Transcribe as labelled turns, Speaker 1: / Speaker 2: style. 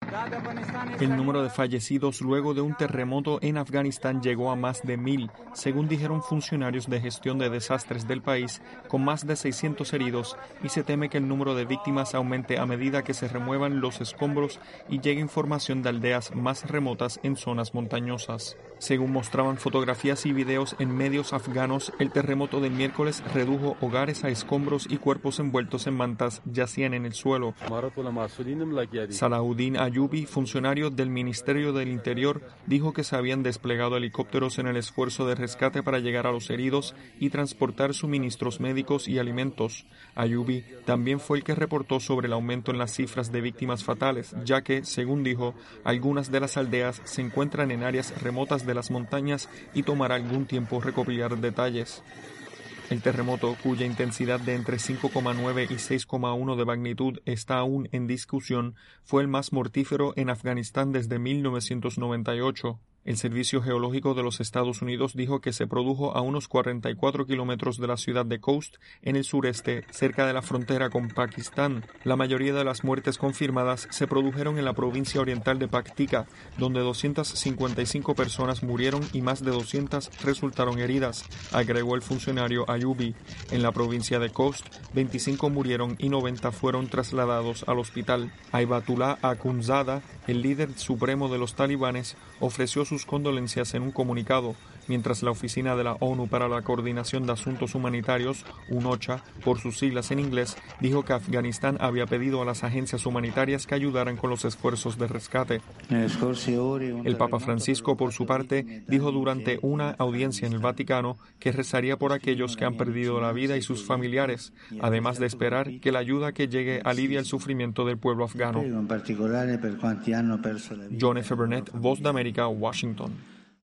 Speaker 1: El número de fallecidos luego de un terremoto en Afganistán llegó a más de 1,000, según dijeron funcionarios de gestión de desastres del país, con más de 600 heridos, y se teme que el número de víctimas aumente a medida que se remuevan los escombros y llegue información de aldeas más remotas en zonas montañosas. Según mostraban fotografías y videos en medios afganos, el terremoto del miércoles redujo hogares a escombros y cuerpos envueltos en mantas yacían en el suelo. Salahuddin Ayubi, funcionario del Ministerio del Interior, dijo que se habían desplegado helicópteros en el esfuerzo de rescate para llegar a los heridos y transportar suministros médicos y alimentos. Ayubi también fue el que reportó sobre el aumento en las cifras de víctimas fatales, ya que, según dijo, algunas de las aldeas se encuentran en áreas remotas de las montañas y tomará algún tiempo recopilar detalles. El terremoto, cuya intensidad de entre 5,9 y 6,1 de magnitud está aún en discusión, fue el más mortífero en Afganistán desde 1998. El Servicio Geológico de los Estados Unidos dijo que se produjo a unos 44 kilómetros de la ciudad de Khost, en el sureste, cerca de la frontera con Pakistán. La mayoría de las muertes confirmadas se produjeron en la provincia oriental de Paktika, donde 255 personas murieron y más de 200 resultaron heridas, agregó el funcionario Ayubi. En la provincia de Khost, 25 murieron y 90 fueron trasladados al hospital. Ayatollah Akhundzada, el líder supremo de los talibanes, ofreció sus condolencias en un comunicado, mientras la Oficina de la ONU para la Coordinación de Asuntos Humanitarios, UNOCHA, por sus siglas en inglés, dijo que Afganistán había pedido a las agencias humanitarias que ayudaran con los esfuerzos de rescate. El Papa Francisco, por su parte, dijo durante una audiencia en el Vaticano que rezaría por aquellos que han perdido la vida y sus familiares, además de esperar que la ayuda que llegue alivie el sufrimiento del pueblo afgano. John F. Burnett, Voz de América, Washington.